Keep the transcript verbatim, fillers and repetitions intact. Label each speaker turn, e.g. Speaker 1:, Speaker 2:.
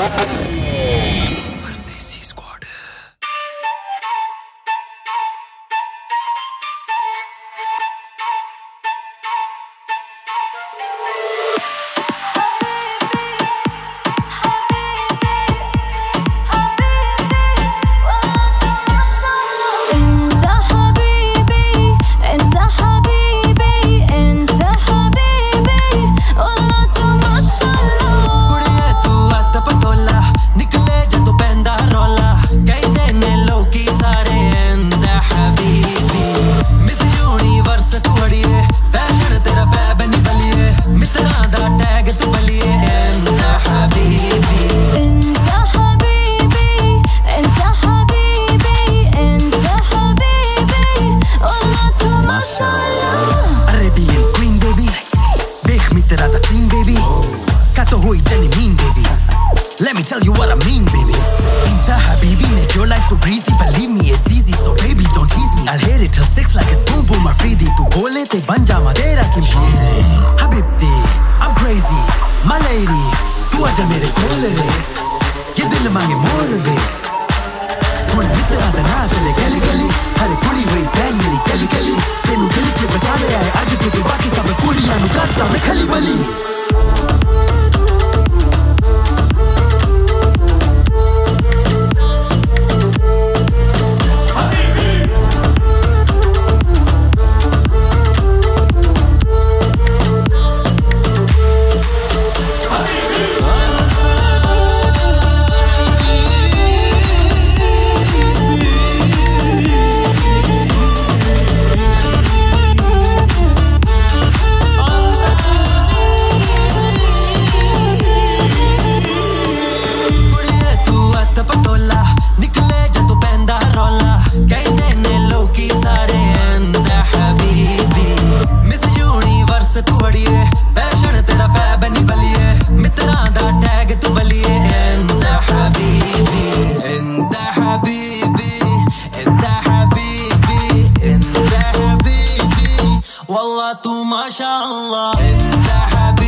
Speaker 1: Let me tell you what I mean, baby. Inta habibi, make your life so breezy. Believe me, it's easy, so baby, don't tease me. I'll hit it till six like it's boom boom Afridi. Tu bole te banja madera slim shady. Habibti, I'm crazy, my lady. Tu aja mere kol re, ye dil mange mor ve. Thodi bitra da na chale gali gali. Hare kudi hui fan meri gali gali. Tenu dil che basa le aaye aaj tu te baki sab kudiyan nu karta main khali bali.
Speaker 2: والله تو ما شاء الله انت حبيبي